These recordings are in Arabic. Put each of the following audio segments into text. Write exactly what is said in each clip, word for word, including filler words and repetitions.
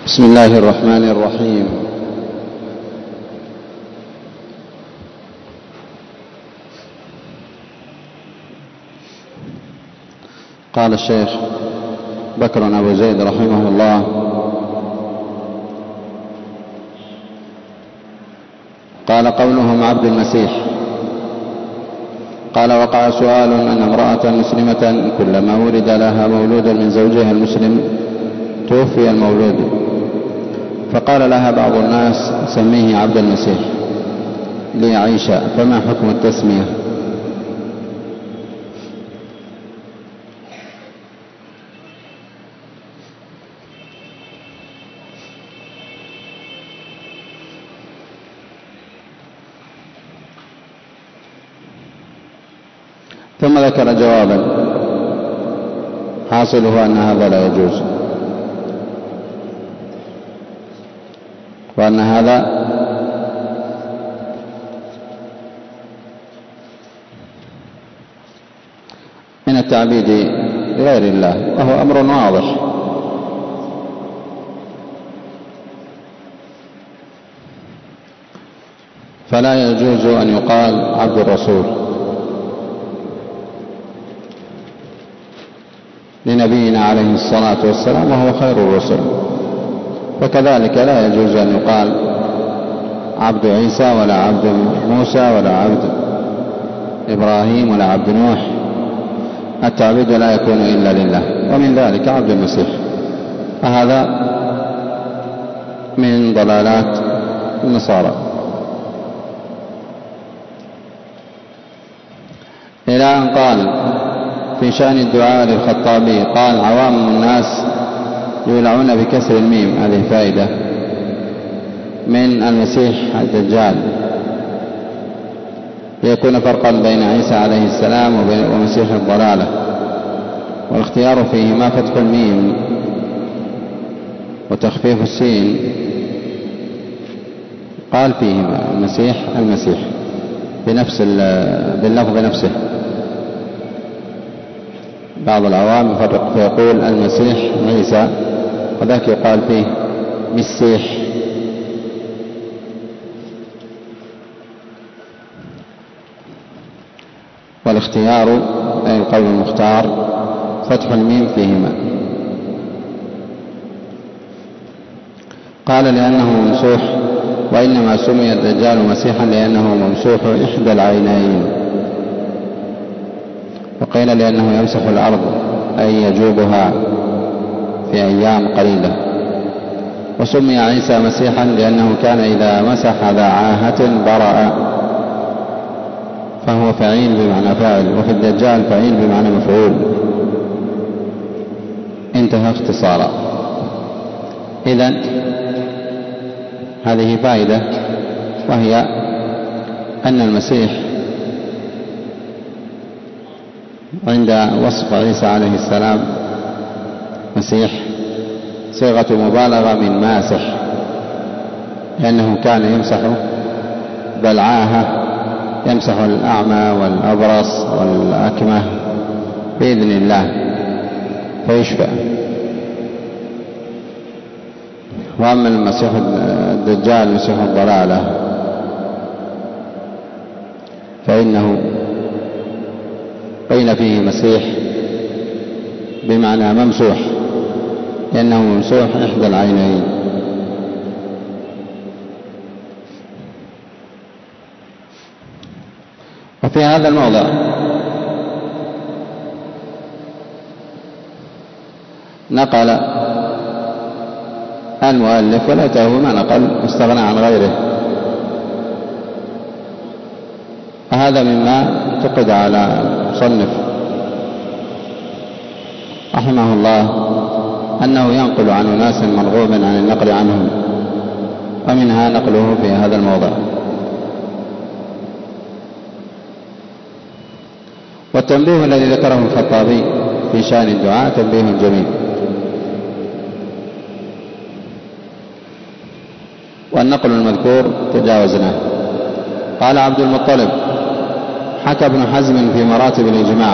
بسم الله الرحمن الرحيم. قال الشيخ بكر أبو زيد رحمه الله: قال قولهم عبد المسيح. قال: وقع سؤال أن امرأة مسلمة كلما ولد لها مولود من زوجها المسلم توفي المولود، فقال لها بعض الناس: سميه عبد المسيح ليعيش، فما حكم التسمية؟ ثم ذكر جوابا حاصله أن هذا لا يجوز، وأن هذا من التعبيد لغير الله، وهو أمر واضح. فلا يجوز أن يقال عبد الرسول لنبينا عليه الصلاة والسلام وهو خير الرسل، وكذلك لا يجوز أن يقال عبد عيسى ولا عبد موسى ولا عبد إبراهيم ولا عبد نوح. التعبيد لا يكون إلا لله، ومن ذلك عبد المسيح، فهذا من ضلالات النصارى. إلى أن قال في شأن الدعاء للخطابي، قال: عوام الناس يولعون بكسر الميم. هذه فائدة من المسيح الدجال، ليكون فرقا بين عيسى عليه السلام ومسيح الضلالة، والاختيار فيهما فتح الميم وتخفيف السين. قال فيهما المسيح المسيح بنفس باللفظ نفسه. بعض العوام يفرق فيقول المسيح عيسى، وذاك يقال فيه مسيح. والاختيار أي القول المختار فتح الميم فيهما. قال: لأنه ممسوح، وإنما سمي الدجال مسيحا لأنه ممسوح إحدى العينين. وقيل لأنه يمسح الأرض أي يجوبها في أيام قليلة. وسمي عيسى مسيحا لأنه كان إذا مسح ذا عاهة برأ، فهو فعيل بمعنى فاعل، وفي الدجال فعيل بمعنى مفعول. انتهى اختصارا. إذن هذه فائدة، وهي أن المسيح عند وصف عيسى عليه السلام مسيح صيغة مبالغة من ماسح، لأنه كان يمسح بلعاهة، يمسح الأعمى والأبرص والأكمه بإذن الله فيشفى. وأما المسيح الدجال مسيح الضلالة فإنه قيل فيه مسيح بمعنى ممسوح، لأنه ممسوح إحدى العينين. وفي هذا الموضع نقل المؤلف، وليته ما نقل واستغنى عن غيره، هذا مما اعتقد على المصنف رحمه الله أنه ينقل عن أناس مرغوب عن النقل عنهم، ومنها نقله في هذا الموضع. والتنبيه الذي ذكره الخطابي في شأن الدعاء تنبيه جميل. والنقل المذكور تجاوزناه. قال عبد المطلب: حكى ابن حزم في مراتب الإجماع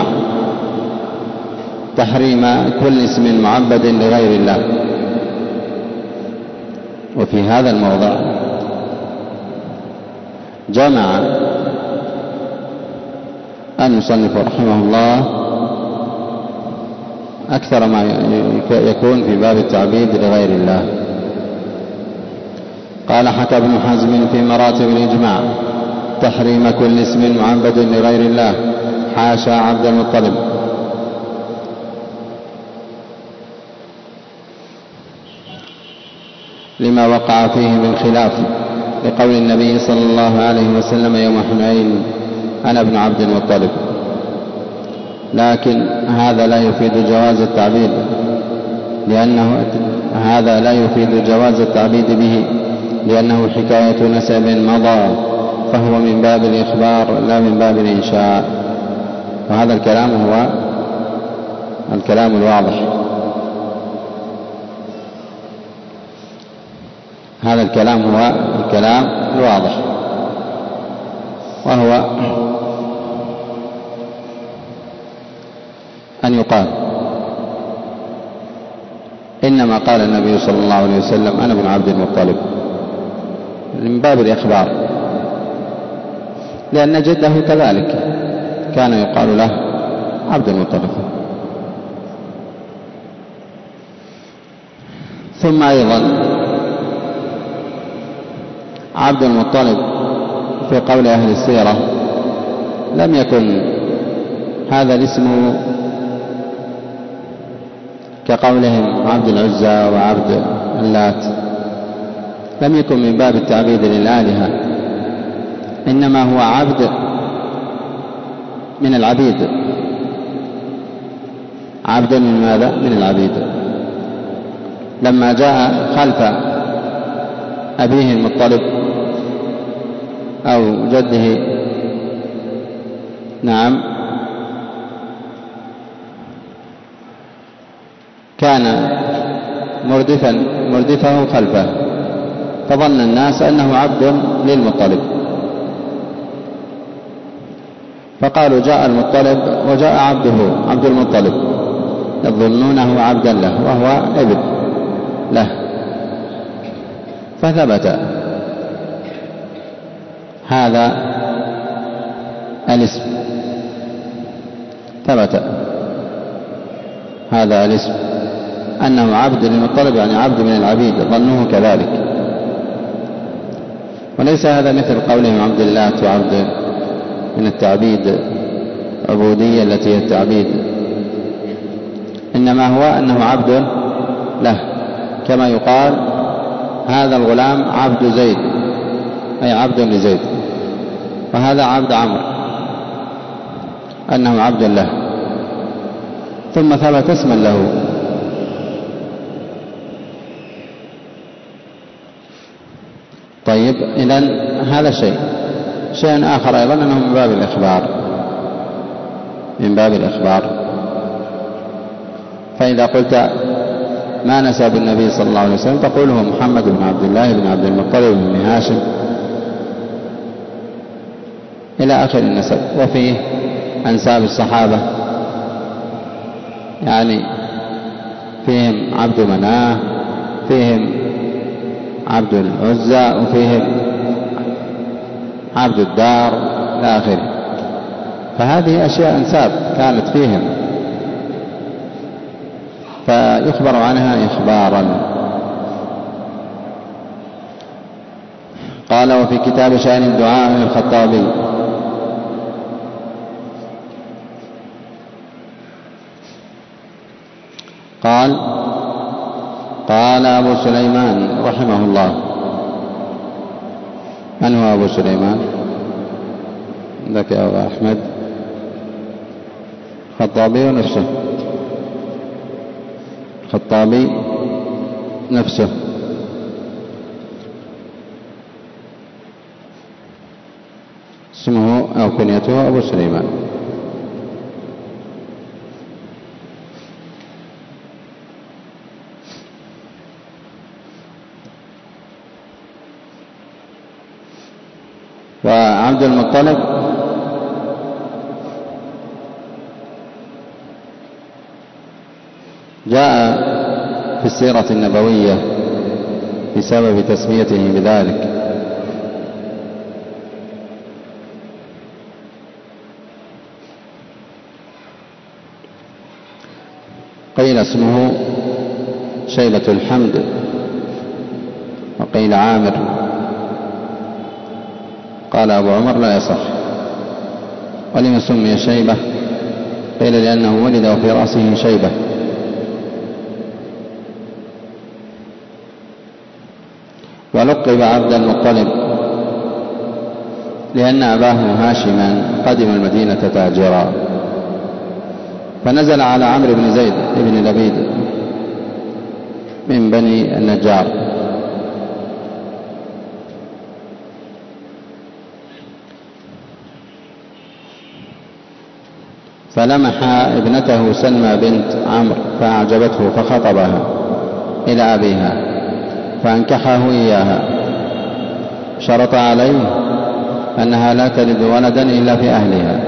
تحريم كل اسم معبد لغير الله، وفي هذا الموضع جمع المصنف رحمه الله أكثر ما يكون في باب التعبيد لغير الله. قال: حكى ابن حزم في مراتب الإجماع تحريم كل اسم معبد لغير الله حاشا عبد المطلب، لما وقع فيه من خلاف لقول النبي صلى الله عليه وسلم يوم حنين: أنا ابن عبد المطلب. لكن هذا لا يفيد جواز التعبيد، لأنه هذا لا يفيد جواز التعبيد به لأنه حكاية نسب مضى، فهو من باب الإخبار لا من باب الإنشاء. وهذا الكلام هو الكلام الواضح، هذا الكلام هو الكلام الواضح، وهو أن يقال إنما قال النبي صلى الله عليه وسلم: أنا ابن عبد المطلب، من باب الإخبار، لأن جده كذلك كان يقال له عبد المطلب. ثم أيضا عبد المطلب في قول أهل السيرة لم يكن هذا الاسم كقولهم عبد العزى وعبد اللات، لم يكن من باب التعبيد للآلهة، إنما هو عبد من العبيد، عبد من ماذا؟ من العبيد. لما جاء خلف أبيه المطلب أو جده، نعم، كان مردفا مردفه خلفه، فظن الناس أنه عبد للمطلب، فقالوا: جاء المطلب وجاء عبده عبد المطلب، يظنونه عبدا له وهو ابن له. فثبت هذا الاسم، ثبت هذا الاسم أنه عبد للمطلب، يعني عبد من العبيد، ظنوه كذلك. وليس هذا مثل قولهم عبد اللات وعبد من التعبيد، عبودية التي هي التعبيد، إنما هو أنه عبد له، كما يقال: هذا الغلام عبد زيد، أي عبد لزيد، وهذا عبد عمرو، أنه عبد له، ثم ثبت اسما له. طيب، إذن هذا شيء. شيء آخر أيضا أنه من باب الإخبار، من باب الإخبار. فإذا قلت ما نسب النبي صلى الله عليه وسلم تقول هو محمد بن عبد الله بن عبد المطلب بن هاشم إلى آخر النسب. وفيه أنساب الصحابة، يعني فيهم عبد مناه، فيهم عبد العزى، وفيهم عبد الدار إلى آخره. فهذه أشياء أنساب كانت فيهم، فيخبر عنها إخبارا. قال: وفي كتاب شأن الدعاء من الخطابي: قال: قال أبو سليمان رحمه الله. من هو أبو سليمان؟ عندك يا أبو أحمد؟ خطابي نفسه، خطابي نفسه. اسمه أو كنيته أبو سليمان. وعبد المطلب جاء في السيرة النبوية بسبب تسميته بذلك. قيل اسمه شيبة الحمد، وقيل عامر. قال أبو عمر لا يصح. ولما سمي شيبة؟ قيل لأنه ولد وفي رأسه شيبة. ولقب عبد المطلب لأن أباه هاشما قدم المدينة تاجرا، فنزل على عمرو بن زيد بن لبيد من بني النجار، فلمح ابنته سلمى بنت عمرو فأعجبته فخطبها إلى أبيها فأنكحه إياها، شرط عليه أنها لا تلد ولدا إلا في أهلها.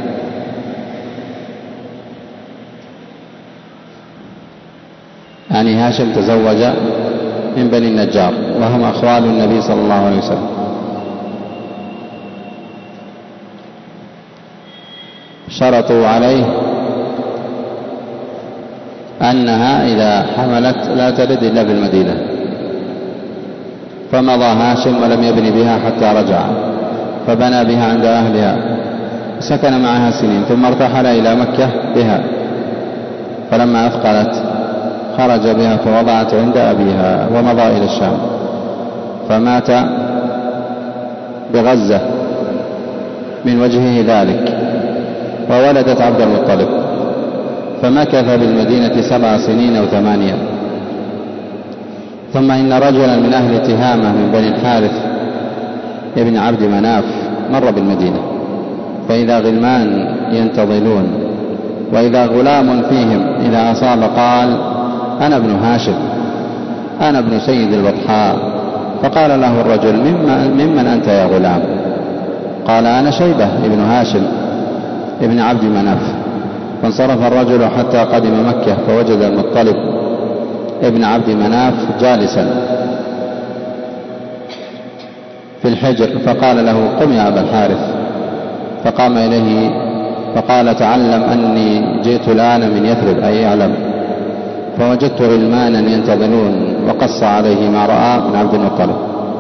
يعني هاشم تزوج من بني النجار وهم أخوال النبي صلى الله عليه وسلم. شرطوا عليه أنها إذا حملت لا تلد إلا بالمدينة، فمضى هاشم ولم يبني بها حتى رجع، فبنى بها عند أهلها، سكن معها سنين، ثم ارتحل إلى مكة بها، فلما أثقلت خرج بها فوضعت عند أبيها ومضى إلى الشام، فمات بغزة من وجهه ذلك، وولدت عبد المطلب، فمكث بالمدينة سبع سنين أو ثمانية. ثم إن رجلا من أهل تهامة من بني الحارث ابن عبد مناف مر بالمدينة، فإذا غلمان ينتظلون، وإذا غلام فيهم إذا أصاب قال أنا ابن هاشم، أنا ابن سيد البطحاء. فقال له الرجل ممن أنت يا غلام؟ قال أنا شيبة ابن هاشم ابن عبد مناف. فانصرف الرجل حتى قدم مكة، فوجد المطلب ابن عبد مناف جالسا في الحجر، فقال له قم يا أبا الحارث، فقام إليه فقال تعلم أني جئت الآن من يثرب، أي يعلم، فوجدت غلمانا ينتظرون، وقص عليه ما رأى من عبد المطلب.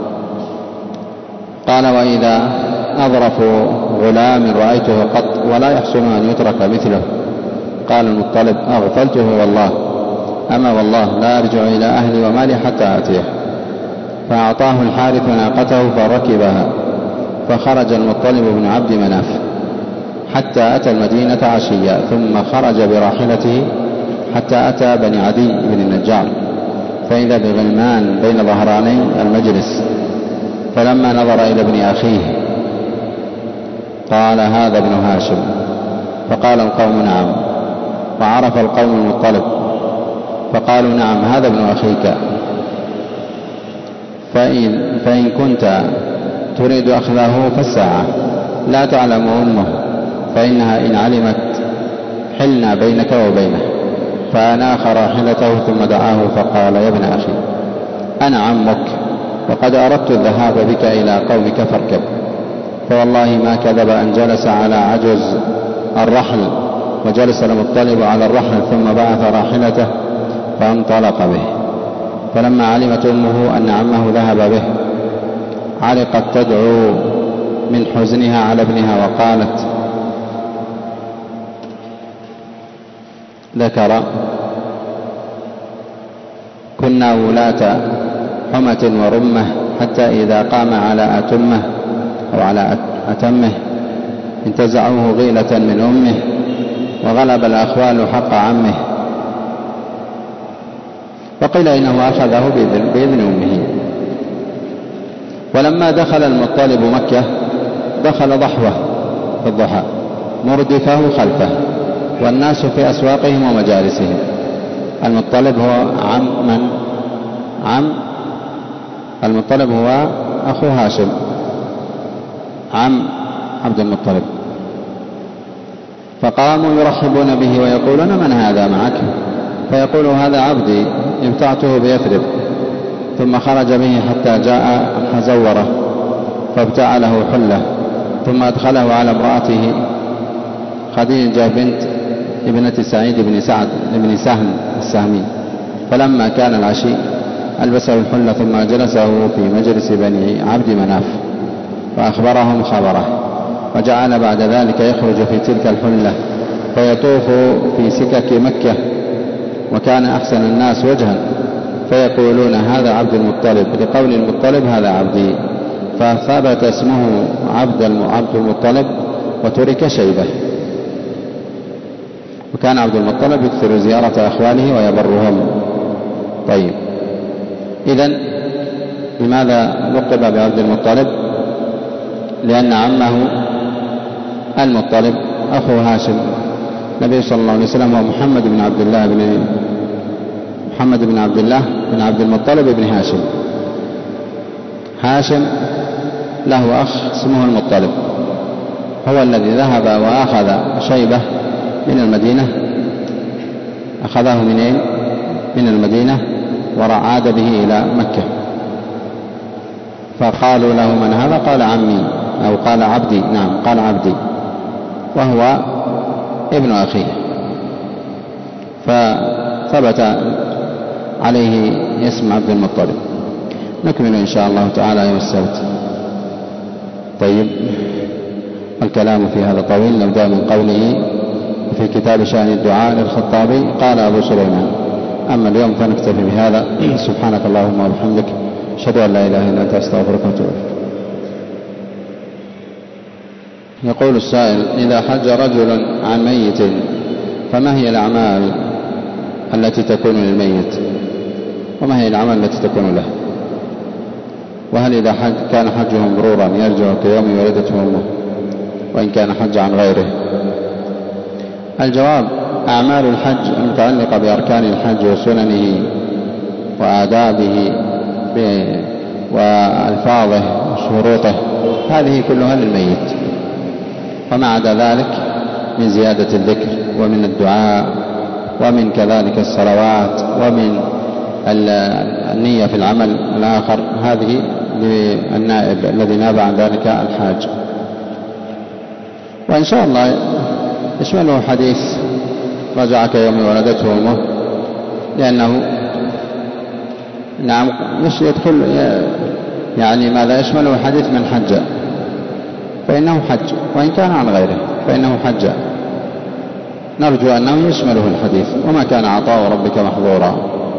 قال وإذا أظرف غلام رأيته قط ولا يحسن أن يترك مثله. قال المطلب أغفلته والله، أما والله لا أرجع إلى أهلي ومالي حتى آتيه. فأعطاه الحارث ناقته فركبها، فخرج المطلب بن عبد مناف حتى أتى المدينة عشيا، ثم خرج براحلته حتى أتى بني عدي بن النجار، فإذا بغلمان بين ظهراني المجلس، فلما نظر إلى ابن أخيه قال هذا ابن هاشم، فقال القوم نعم، وعرف القوم المطلب فقالوا نعم هذا ابن أخيك، فإن, فإن كنت تريد أخذه فالساعة، لا تعلم أمه، فإنها إن علمت حلنا بينك وبينه. فأناخ راحلته ثم دعاه فقال يا ابن أخي أنا عمك، وقد أردت الذهاب بك إلى قومك فاركب. فوالله ما كذب أن جلس على عجز الرحل، وجلس المطلب على الرحل ثم بعث راحلته فانطلق به. فلما علمت أمه أن عمه ذهب به علقت تدعو من حزنها على ابنها، وقالت ذكر كنا ولاة حمة ورمة، حتى إذا قام على أتمه أو على أتمه انتزعوه غيلة من أمه، وغلب الأخوال حق عمه، وقيل إنه أخذه بإذن أمه. ولما دخل المطلب مكة دخل ضحوة في الضحى مردفه خلفه، والناس في أسواقهم ومجالسهم. المطلب هو عم من؟ عم المطلب هو أخو هاشم، عم عبد المطلب. فقاموا يرحبون به ويقولون من هذا معك؟ فيقول هذا عبدي ابتعته بيثرب، ثم خرج به حتى جاء حزورة فابتاع له حلة، ثم أدخله على امرأته خديجة بنت ابنة سعيد بن سعد بن سهم السهمي، فلما كان العشي ألبسه الحلة ثم جلسه في مجلس بني عبد مناف فأخبرهم خبره، وجعل بعد ذلك يخرج في تلك الحلة فيطوف في سكك مكة، وكان أحسن الناس وجها فيقولون هذا عبد المطلب، لقول المطلب هذا عبدي، فثبت اسمه عبد المطلب وترك شيبة. وكان عبد المطلب يكثر زيارة أخوانه ويبرهم. طيب، إذن لماذا لقب بعبد المطلب؟ لأن عمه المطلب أخو هاشم، النبي صلى الله عليه وسلم هو محمد بن عبد الله بن محمد بن عبد الله بن عبد المطلب بن هاشم. هاشم له أخ اسمه المطلب، هو الذي ذهب وأخذ شيبة من المدينة، أخذه منين؟ من المدينة، وعاد به إلى مكة، فقالوا له من هذا؟ قال عمي، أو قال عبدي، نعم قال عبدي، وهو ابن أخيه، فثبت عليه اسم عبد المطلب. نكمل إن شاء الله تعالى يوم السبت. طيب، الكلام في هذا طويل، نبدأ من قوله في كتاب شأن الدعاء للخطابي قال أبو سليمان. أما اليوم فنكتفي بهذا. سبحانك اللهم وبحمدك، أشهد أن لا إله إلا أنت، أستغفرك وأتوب إليك. يقول السائل: إذا حج رجل عن ميت فما هي الأعمال التي تكون للميت، وما هي الأعمال التي تكون له؟ وهل إذا حج كان حجه مبرورا يرجع كيوم ولدته أمه وإن كان حج عن غيره؟ الجواب: أعمال الحج المتعلقة بأركان الحج وسننه وآدابه وألفاظه وشروطه هذه كلها للميت، وما عدا ذلك من زيادة الذكر ومن الدعاء ومن كذلك الصلوات ومن النية في العمل الآخر، هذه للنائب الذي ناب عن ذلك الحاج. وإن شاء الله يشمله حديث رجعك يوم ولدته أمه، لأنه نعم يدخل يعني ماذا يشمله حديث من حج فإنه حج، وإن كان عن غيره فإنه حج. نرجو أنه يشمله الحديث، وما كان عطاء ربك محظورا.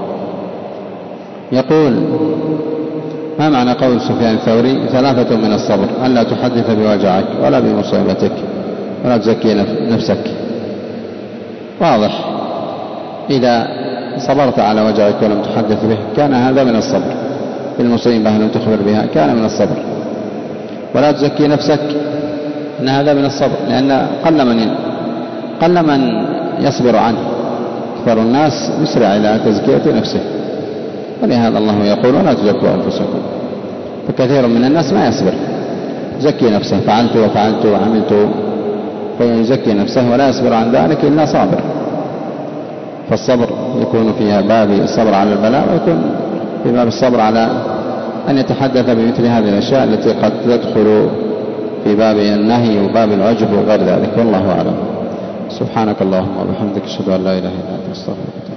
يقول: ما معنى قول سفيان الثوري: ثلاثة من الصبر، ألا تحدث بوجعك ولا بمصيبتك ولا تزكي نفسك؟ واضح، إذا صبرت على وجعك ولم تحدث به كان هذا من الصبر، بالمصيبة لم تخبر بها كان من الصبر. ولا تزكي نفسك إن هذا من الصبر، لأن قل من قل من يصبر عنه، أكثر الناس يسرع إلى تزكية نفسه، ولهذا الله يقول: ولا تزكوا أنفسكم. فكثير من الناس ما يصبر، زكي نفسه، فعلت وفعلت وعملت، فيزكي نفسه ولا يصبر عن ذلك إلا صابر. فالصبر يكون فيها باب الصبر على البلاء، ويكون في باب الصبر على أن يتحدث بمثل هذه الأشياء التي قد تدخل في باب النهي وباب العجب وغير ذلك، والله أعلم. سبحانك اللهم وبحمدك، أشهد أن لا إله إلا أنت، أستغفرك.